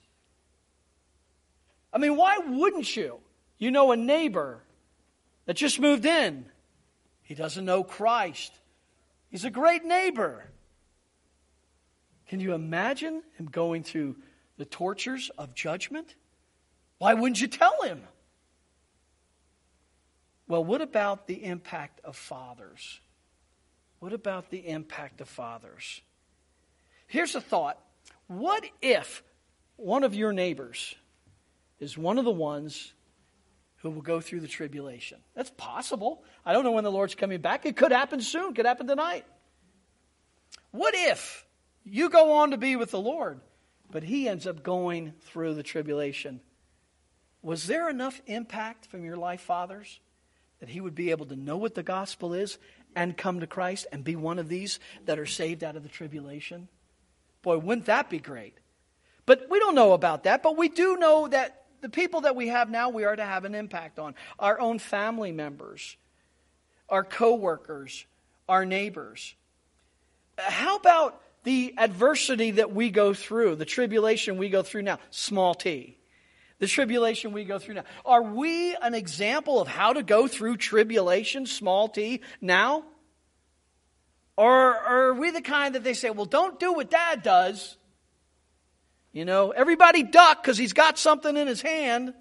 I mean, why wouldn't you? You know a neighbor that just moved in. He doesn't know Christ. He's a great neighbor. Can you imagine him going through the tortures of judgment? Why wouldn't you tell him? Well, what about the impact of fathers? What about the impact of fathers? Here's a thought. What if one of your neighbors is one of the ones who will go through the tribulation? That's possible. I don't know when the Lord's coming back. It could happen soon. It could happen tonight. What if you go on to be with the Lord, but he ends up going through the tribulation? Was there enough impact from your life, fathers, that he would be able to know what the gospel is and come to Christ and be one of these that are saved out of the tribulation? Boy, wouldn't that be great? But we don't know about that, but we do know that the people that we have now, we are to have an impact on. Our own family members, our co-workers, our neighbors. How about the adversity that we go through, the tribulation we go through now, small t, the tribulation we go through now? Are we an example of how to go through tribulation, small t, now? Or are we the kind that they say, well, don't do what Dad does. Everybody duck because he's got something in his hand.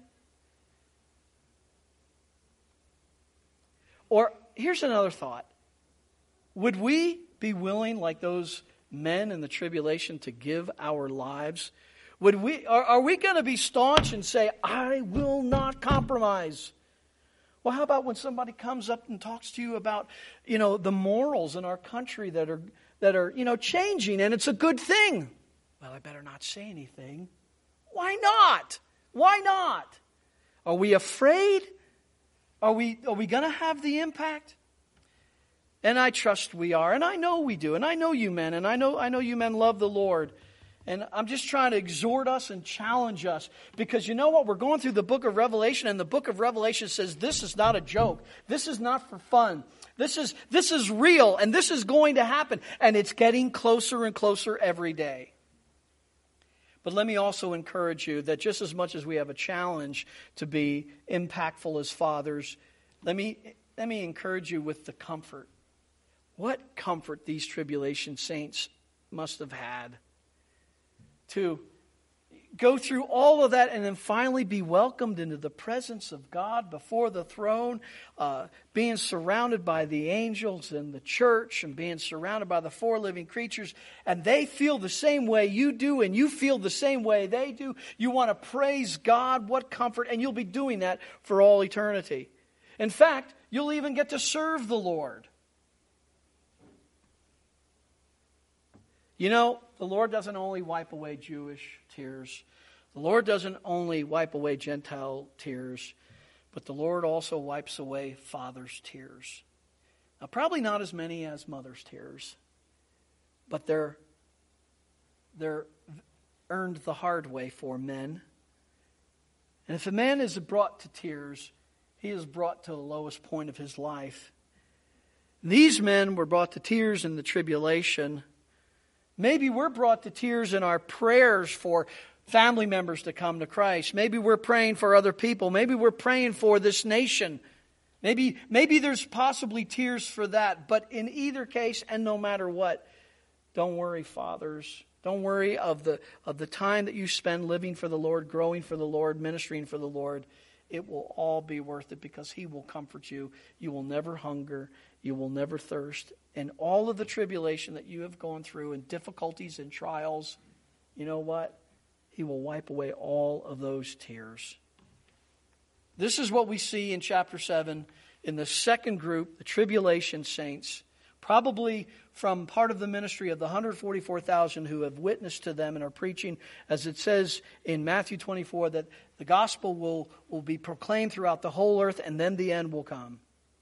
Or here's another thought. Would we be willing, like those men in the tribulation, to give our lives? Are we going to be staunch and say, I will not compromise? Well, how about when somebody comes up and talks to you about, the morals in our country that are changing, and it's a good thing? Well, I better not say anything. Why not? Why not? Are we afraid? Are we going to have the impact? And I trust we are, and I know we do, and I know you men, and I know you men love the Lord. And I'm just trying to exhort us and challenge us, because you know what? We're going through the book of Revelation, and the book of Revelation says this is not a joke. This is not for fun. This is real, and this is going to happen, and it's getting closer and closer every day. But let me also encourage you that just as much as we have a challenge to be impactful as fathers, let me encourage you with the comfort. What comfort these tribulation saints must have had to go through all of that and then finally be welcomed into the presence of God before the throne, being surrounded by the angels and the church and being surrounded by the four living creatures. And they feel the same way you do, and you feel the same way they do. You want to praise God. What comfort. And you'll be doing that for all eternity. In fact, you'll even get to serve the Lord. The Lord doesn't only wipe away Jewish tears. The Lord doesn't only wipe away Gentile tears, but the Lord also wipes away fathers' tears. Now, probably not as many as mothers' tears, but they're earned the hard way for men. And if a man is brought to tears, he is brought to the lowest point of his life. These men were brought to tears in the tribulation. Maybe we're brought to tears in our prayers for family members to come to Christ. Maybe we're praying for other people. Maybe we're praying for this nation. Maybe there's possibly tears for that. But in either case, and no matter what, don't worry, fathers. Don't worry of the time that you spend living for the Lord, growing for the Lord, ministering for the Lord. It will all be worth it, because He will comfort you. You will never hunger. you will never thirst. And all of the tribulation that you have gone through and difficulties and trials, you know what? He will wipe away all of those tears. This is what we see in chapter 7 in the second group, the tribulation saints, probably from part of the ministry of the 144,000 who have witnessed to them and are preaching, as it says in Matthew 24, that the gospel will be proclaimed throughout the whole earth and then the end will come.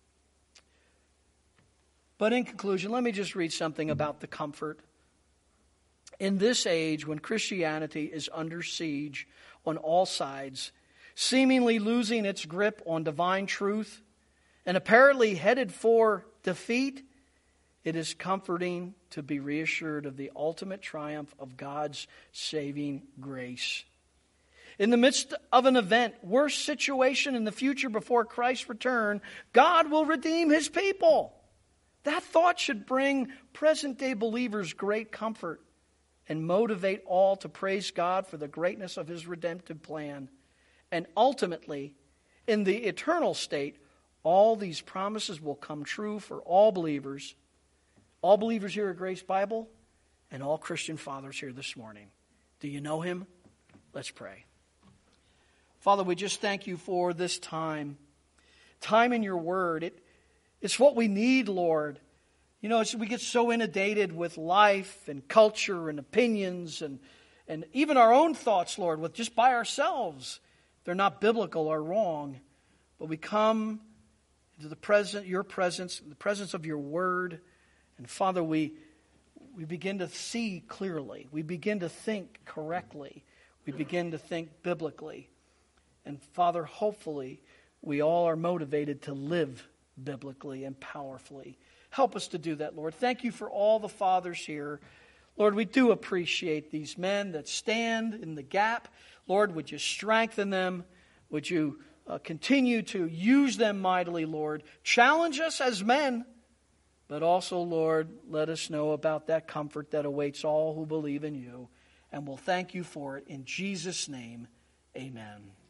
But in conclusion, let me just read something about the comfort. In this age, when Christianity is under siege on all sides, seemingly losing its grip on divine truth, and apparently headed for defeat, it is comforting to be reassured of the ultimate triumph of God's saving grace. In the midst of an event, worse situation in the future before Christ's return, God will redeem His people. That thought should bring present-day believers great comfort and motivate all to praise God for the greatness of His redemptive plan. And ultimately, in the eternal state, all these promises will come true for all believers here at Grace Bible, and all Christian fathers here this morning. Do you know Him? Let's pray. Father, we just thank You for this time in Your Word. It's what we need, Lord. You know, we get so inundated with life and culture and opinions and even our own thoughts, Lord, with just by ourselves. They're not biblical or wrong. But we come into Your presence, the presence of Your Word. And Father, we begin to see clearly. We begin to think correctly. We begin to think biblically. And Father, hopefully, we all are motivated to live biblically and powerfully. Help us to do that, Lord. Thank You for all the fathers here. Lord, we do appreciate these men that stand in the gap. Lord, would You strengthen them? Would You continue to use them mightily, Lord? Challenge us as men, but also, Lord, let us know about that comfort that awaits all who believe in You. And we'll thank You for it. In Jesus' name, amen.